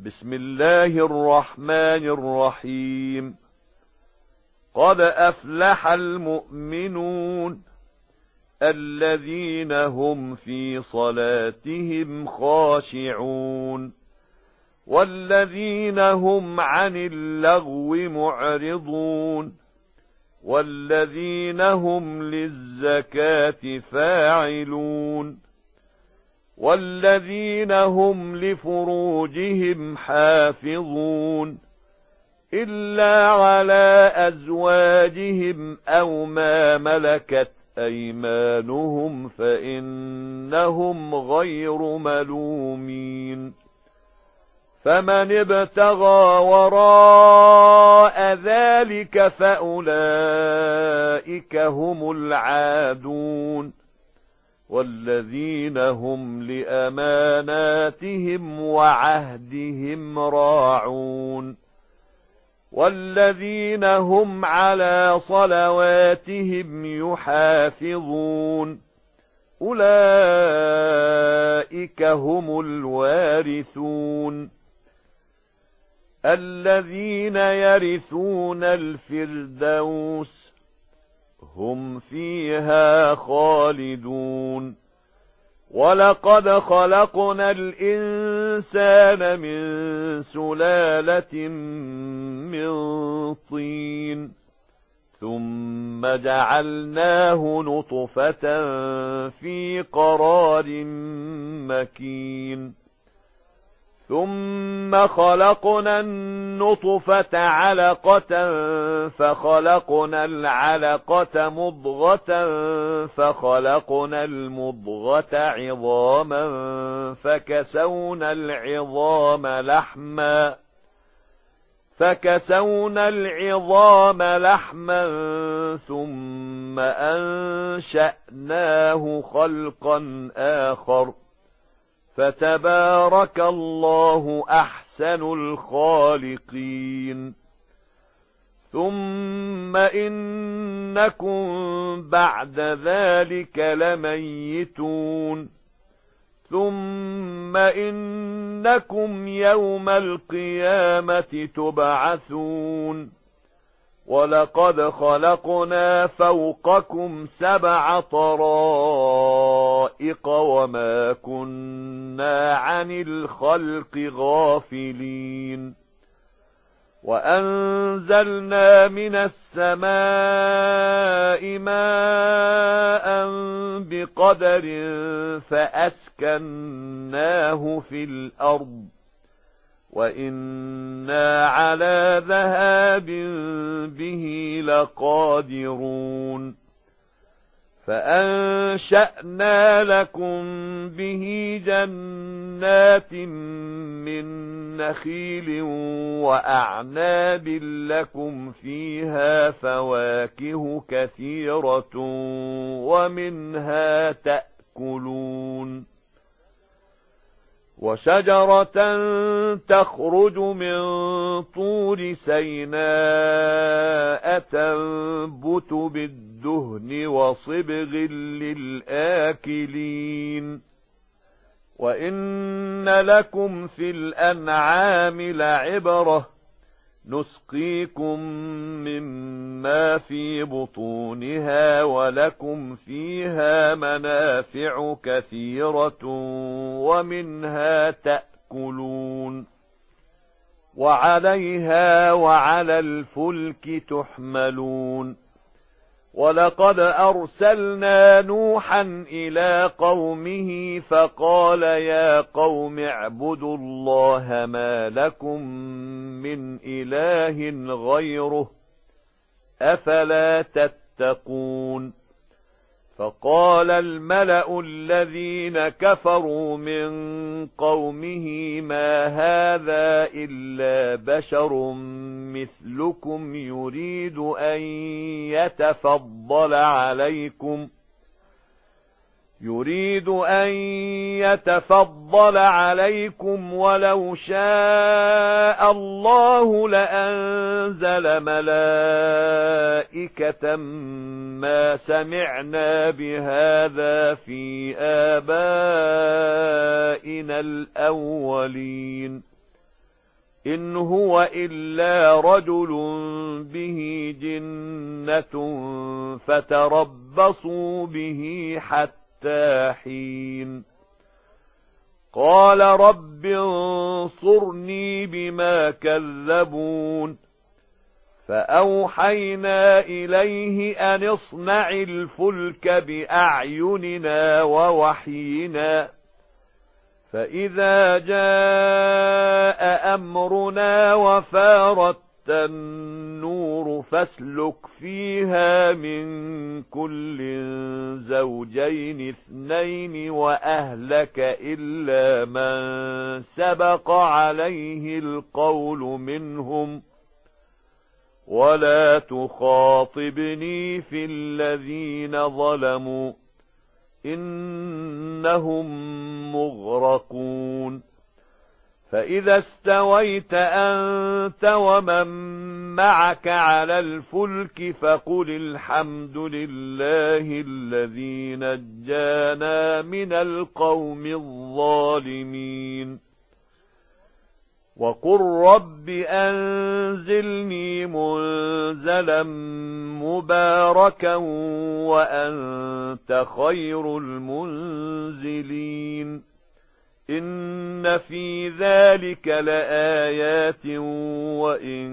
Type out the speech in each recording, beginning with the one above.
بسم الله الرحمن الرحيم. قد أفلح المؤمنون الذين هم في صلاتهم خاشعون والذين هم عن اللغو معرضون والذين هم للزكاة فاعلون والذين هم لفروجهم حافظون إلا على أزواجهم أو ما ملكت أيمانهم فإنهم غير ملومين. فمن ابتغى وراء ذلك فأولئك هم العادون والذين هم لأماناتهم وعهدهم راعون والذين هم على صلواتهم يحافظون أولئك هم الوارثون الذين يرثون الفردوس هم فيها خالدون. ولقد خلقنا الإنسان من سلالة من طين ثم جعلناه نطفة في قرار مكين ثم خلقنا النطفة علقة فخلقنا العلقة مضغة فخلقنا المضغة عظاما فكسونا العظام لحما ثم أنشأناه خلقا آخر فتبارك الله أحسن الخالقين. ثم إنكم بعد ذلك لميتون ثم إنكم يوم القيامة تبعثون. ولقد خلقنا فوقكم 7 طرائق وما كنا عن الخلق غافلين. وأنزلنا من السماء ماء بقدر فأسكناه في الأرض وإنا على ذهاب به لقادرون. فأنشأنا لكم به جنات من نخيل وأعناب لكم فيها فواكه كثيرة ومنها تأكلون. وشجرة تخرج من طور سيناء تنبت بالدهن وصبغ للآكلين. وإن لكم في الأنعام لعبرة نسقيكم مما في بطونها ولكم فيها منافع كثيرة ومنها تأكلون وعليها وعلى الفلك تحملون. ولقد أرسلنا نوحا إلى قومه فقال يا قوم اعبدوا الله ما لكم من إله غيره أفلا تتقون. فقال الملأ الذين كفروا من قومه ما هذا إلا بشر مثلكم يريد أن يتفضل عليكم ولو شاء الله لأنزل ملائكة ما سمعنا بهذا في آبائنا الأولين إن هو إلا رجل به جنة فتربصوا به حتى حين قال رب انصرني بما كذبون فأوحينا إليه أن اصنع الفلك بأعيننا ووحينا فإذا جاء أمرنا وفارت النور فاسلك فيها من كل زوجين اثنين وأهلك إلا من سبق عليه القول منهم ولا تخاطبني في الذين ظلموا إنهم مغرقون فإذا استويت أنت ومن معك على الفلك فقل الحمد لله الذي نجانا من القوم الظالمين وقل رب أنزلني منزلا مباركا وأنت خير المنزلين إن في ذلك لآيات وإن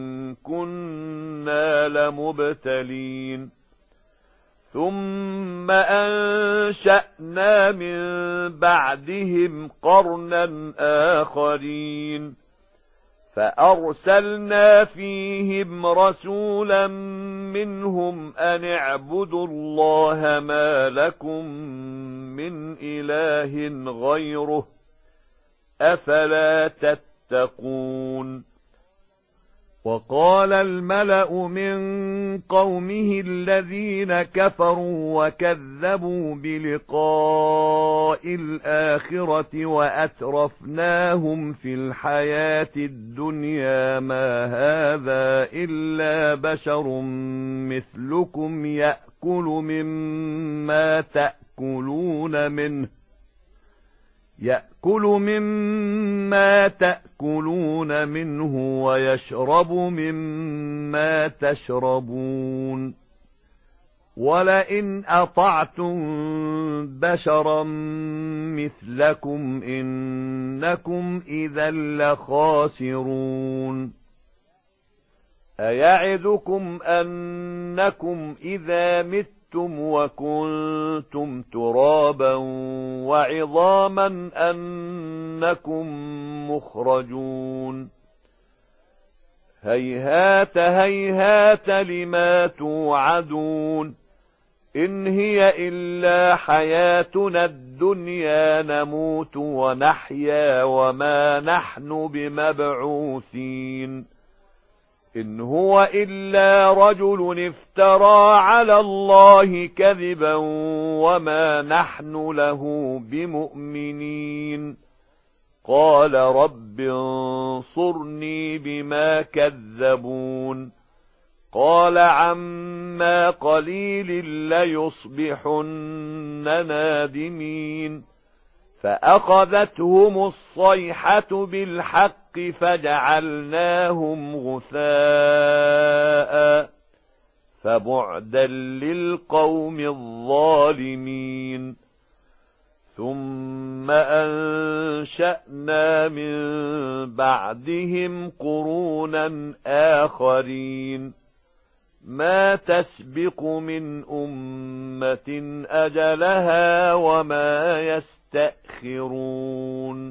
كنا لمبتلين ثم أنشأنا من بعدهم قرنا آخرين فأرسلنا فيهم رسولا منهم أن اعبدوا الله ما لكم من إله غيره أفلا تتقون وقال الملأ من قومه الذين كفروا وكذبوا بلقاء الآخرة وأترفناهم في الحياة الدنيا ما هذا إلا بشر مثلكم يأكل مما تأكلون منه ويشرب مما تشربون ولئن أطعتم بشرا مثلكم إنكم إذا لخاسرون أيعدكم أنكم إذا متم وكنتم ترابا وعظاما أنكم مخرجون هيهات هيهات لما توعدون إن هي إلا حياتنا الدنيا نموت ونحيا وما نحن بمبعوثين إن هو إلا رجل افترى على الله كذبا وما نحن له بمؤمنين قال رب انصرني بما كذبون قال عما قليل ليصبحن نادمين فأخذتهم الصيحة بالحق فجعلناهم غثاء فبعدا للقوم الظالمين ثم أنشأنا من بعدهم قرونا آخرين ما تسبق من أمة أجلها وما يستأخرون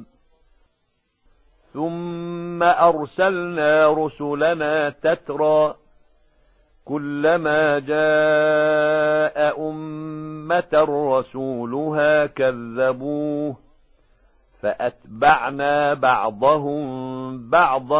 ثم أرسلنا رسلنا تترى كلما جاء أمة رسولها كذبوه فأتبعنا بعضهم بعضا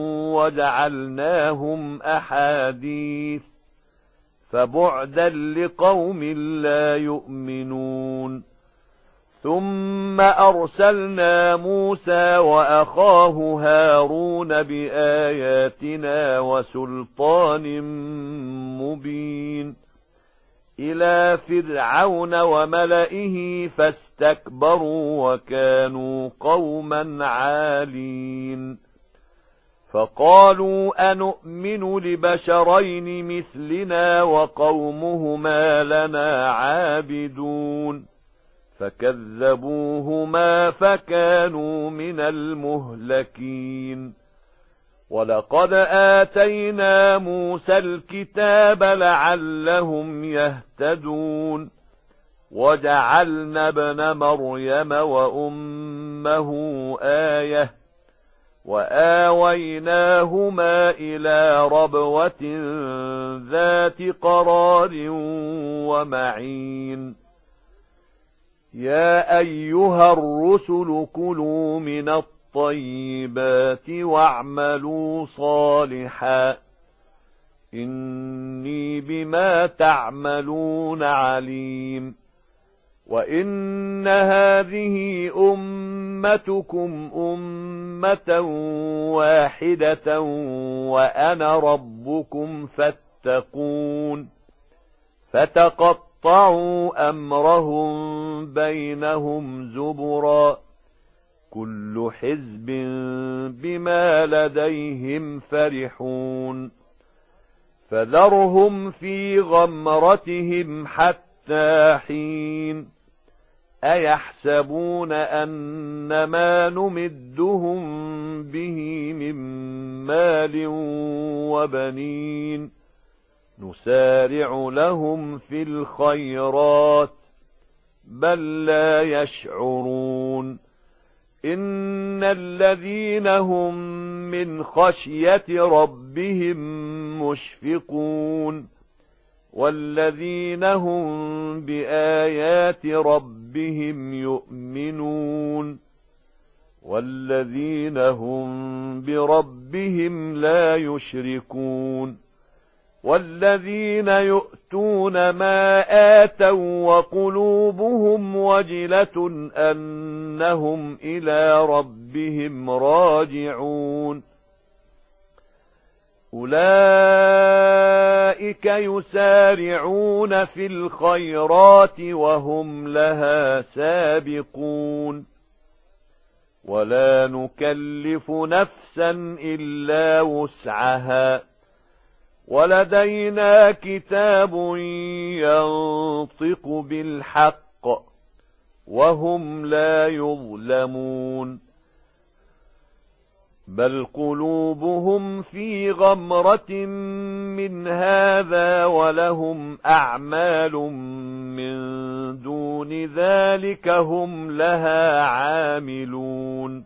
وجعلناهم أحاديث فبعدا لقوم لا يؤمنون ثم أرسلنا موسى وأخاه هارون بآياتنا وسلطان مبين إلى فرعون وملئه فاستكبروا وكانوا قوما عالين فقالوا أنؤمن لبشرين مثلنا وقومهما لنا عابدون فكذبوهما فكانوا من المهلكين ولقد آتينا موسى الكتاب لعلهم يهتدون وجعلنا ابن مريم وأمه آية وآويناهما إلى ربوة ذات قرار ومعين يا أيها الرسل كلوا من الطيبات واعملوا صالحا إني بما تعملون عليم وإن هذه أمتكم أمة واحدة وأنا ربكم فاتقون فتقطعوا أمرهم بينهم زبرا كل حزب بما لديهم فرحون فذرهم في غمرتهم حتى حين أيحسبون أن ما نمدهم به من مال وبنين نسارع لهم في الخيرات بل لا يشعرون إن الذين هم من خشية ربهم مشفقون والذين هم بآيات ربهم يؤمنون والذين هم بربهم لا يشركون والذين يؤتون ما آتوا وقلوبهم وجلة أنهم إلى ربهم راجعون أولئك يسارعون في الخيرات وهم لها سابقون ولا نكلف نفسا إلا وسعها ولدينا كتاب ينطق بالحق وهم لا يظلمون بل قلوبهم في غمرة من هذا ولهم أعمال من دون ذلك هم لها عاملون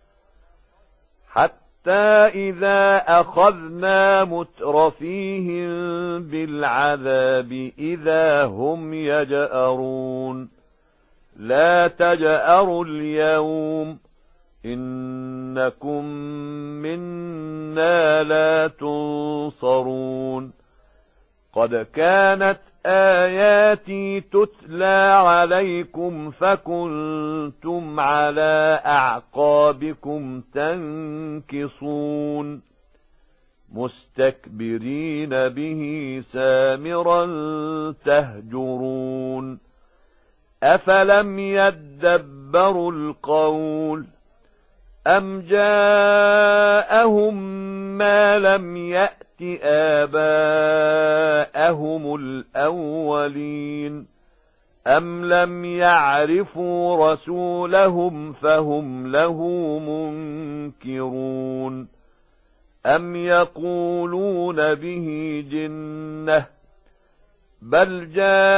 حتى إذا أخذنا مترفيهم بالعذاب إذا هم يجأرون لا تجأروا اليوم إنكم منا لا تنصرون قد كانت آياتي تتلى عليكم فكنتم على أعقابكم تنكصون مستكبرين به سامرا تهجرون أفلم يدبروا القول أم جاءهم ما لم يأت آباءهم الأولين أم لم يعرفوا رسولهم فهم له منكرون أم يقولون به جنة بل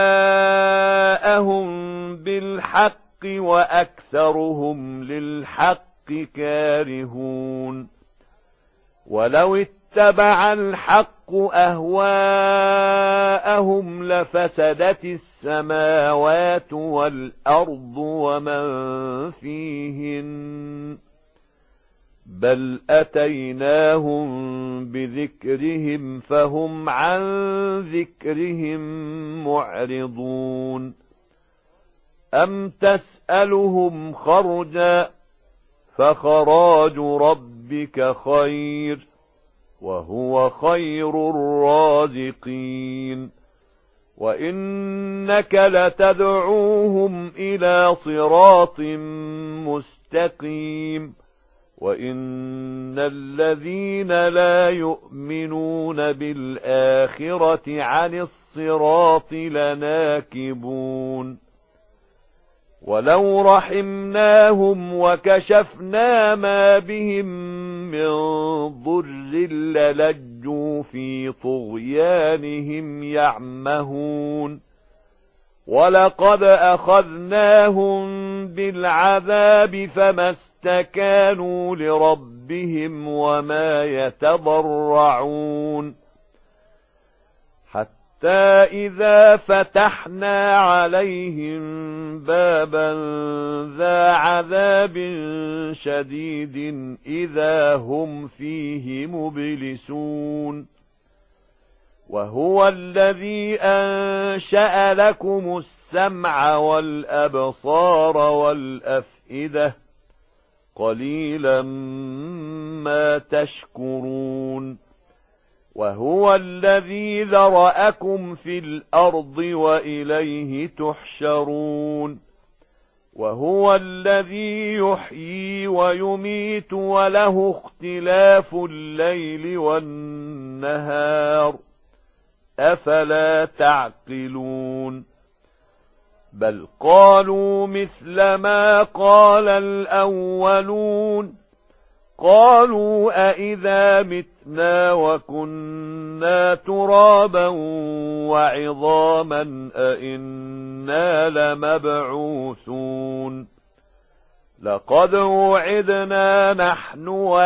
جاءهم بالحق وأكثرهم للحق كارهون ولو اتبع الحق أهواءهم لفسدت السماوات والأرض ومن فيهن بل أتيناهم بذكرهم فهم عن ذكرهم معرضون أم تسألهم خرجا فخراج ربك خير وهو خير الرازقين وإنك لتدعوهم إلى صراط مستقيم وإن الذين لا يؤمنون بالآخرة عن الصراط لناكبون ولو رحمناهم وكشفنا ما بهم من ضر للجوا في طغيانهم يعمهون ولقد أخذناهم بالعذاب فما استكانوا لربهم وما يتضرعون حتى إذا فتحنا عليهم بابا ذا عذاب شديد إذا هم فيه مبلسون وهو الذي أنشأ لكم السمع والأبصار والأفئدة قليلا ما تشكرون وهو الذي ذرأكم في الأرض وإليه تحشرون وهو الذي يحيي ويميت وله اختلاف الليل والنهار أفلا تعقلون بل قالوا مثل ما قال الأولون قالوا أئذا متنا وكنا ترابا وعظاما أئنا لمبعوثون لقد وعدنا نحن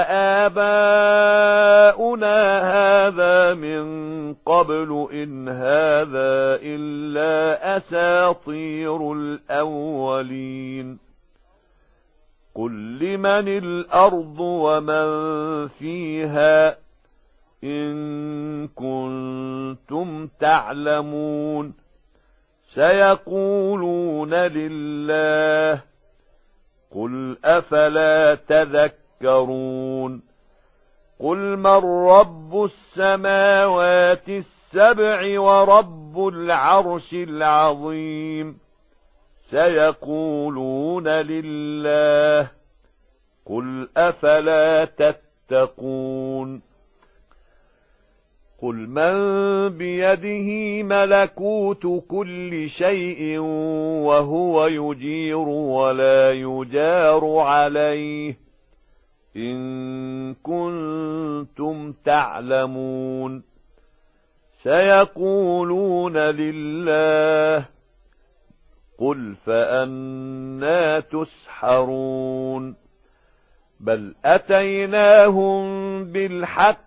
وآباؤنا هذا من قبل إن هذا إلا أساطير الأولين قل لمن الأرض ومن فيها إن كنتم تعلمون سيقولون لله قل أفلا تذكرون قل من رب السماوات السبع ورب العرش العظيم سيقولون لله قل أفلا تتقون قل من بيده ملكوت كل شيء وهو يجير ولا يجار عليه إن كنتم تعلمون سيقولون لله قل فأنى تسحرون بل أتيناهم بالحق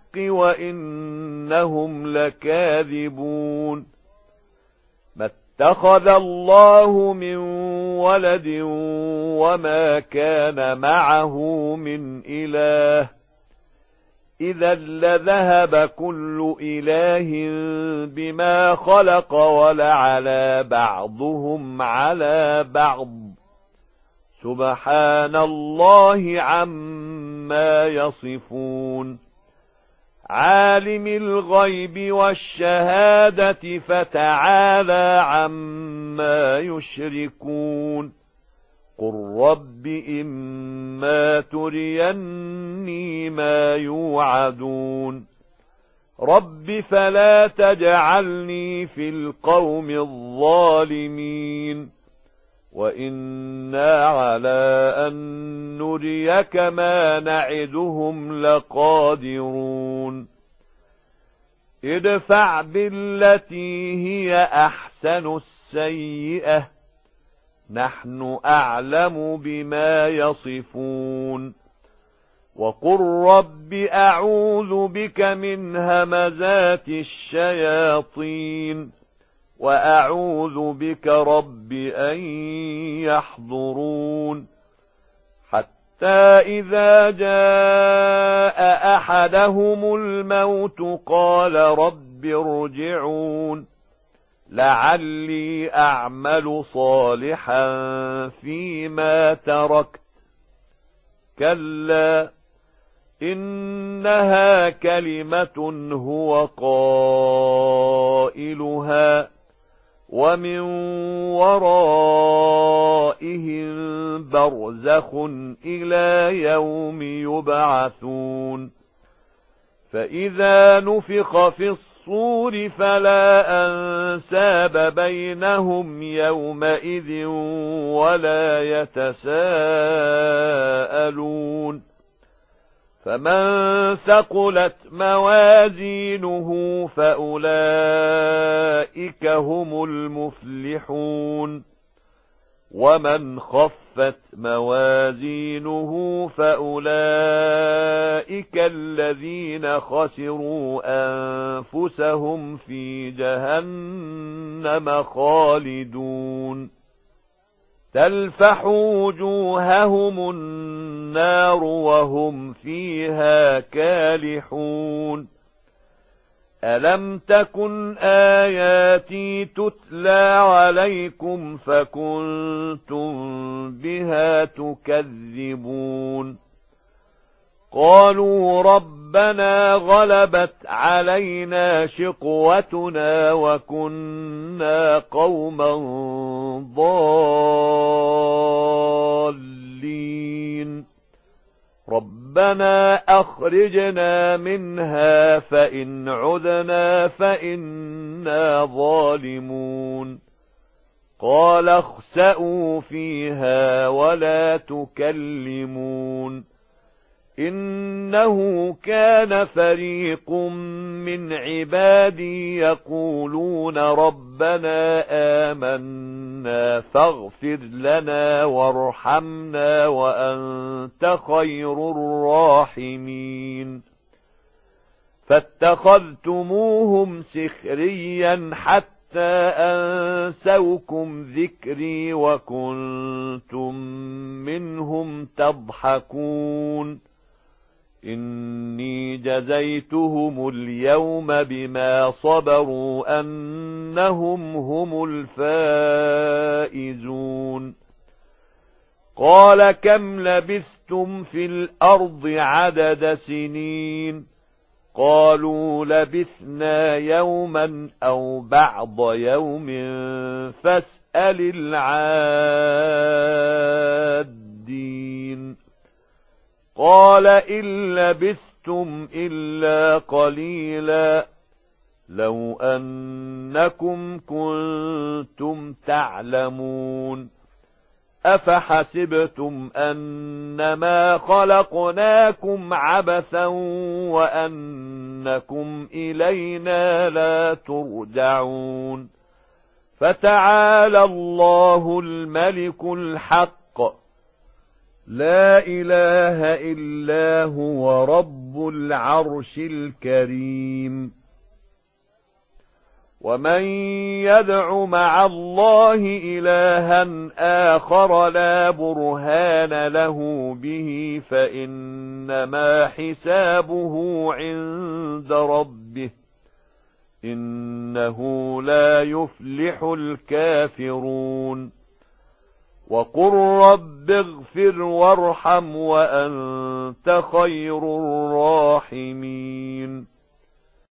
وإنهم لكاذبون ما اتخذ الله من ولد وما كان معه من إله إذا لذهب كل إله بما خلق ولعلى بعضهم على بعض سبحان الله عما يصفون عالم الغيب والشهادة فتعالى عما يشركون قل رب إما تريني ما يوعدون رب فلا تجعلني في القوم الظالمين وإنا على أن نريك ما نعدهم لقادرون ادفع بالتي هي أحسن السيئة نحن أعلم بما يصفون وقل رب أعوذ بك من همزات الشياطين وأعوذ بك رب أن يحضرون حتى إذا جاء أحدهم الموت قال رب ارجعون لعلي أعمل صالحا فيما تركت كلا إنها كلمة هو قائلها ومن ورائهم برزخ إلى يوم يبعثون فإذا نفخ في الصور فلا أنساب بينهم يومئذ ولا يتساءلون فمن ثقلت موازينه فأولئك هم المفلحون ومن خفت موازينه فأولئك الذين خسروا أنفسهم في جهنم خالدون تلفح وجوههم النار وهم فيها كالحون ألم تكن آياتي تتلى عليكم فكنتم بها تكذبون قالوا ربنا غلبت علينا شقوتنا وكنا قوما ضالين ربنا أخرجنا منها فإن عدنا فإنا ظالمون قال اخسئوا فيها ولا تكلمون إنه كان فريق من عبادي يقولون ربنا آمنا فاغفر لنا وارحمنا وأنت خير الراحمين فاتخذتموهم سخريا حتى أنسوكم ذكري وكنتم منهم تضحكون إني جزيتهم اليوم بما صبروا أنهم هم الفائزون قال كم لبثتم في الأرض عدد سنين قالوا لبثنا يوما أو بعض يوم فاسأل العادين قال إن لبثتم إلا قليلا لو أنكم كنتم تعلمون أفحسبتم أنما خلقناكم عبثا وأنكم إلينا لا ترجعون فتعالى الله الملك الحق لا إله إلا هو رب العرش الكريم ومن يدع مع الله إلها آخر لا برهان له به فإنما حسابه عند ربه إنه لا يفلح الكافرون وقل رب اغفر وارحم وأنت خير الراحمين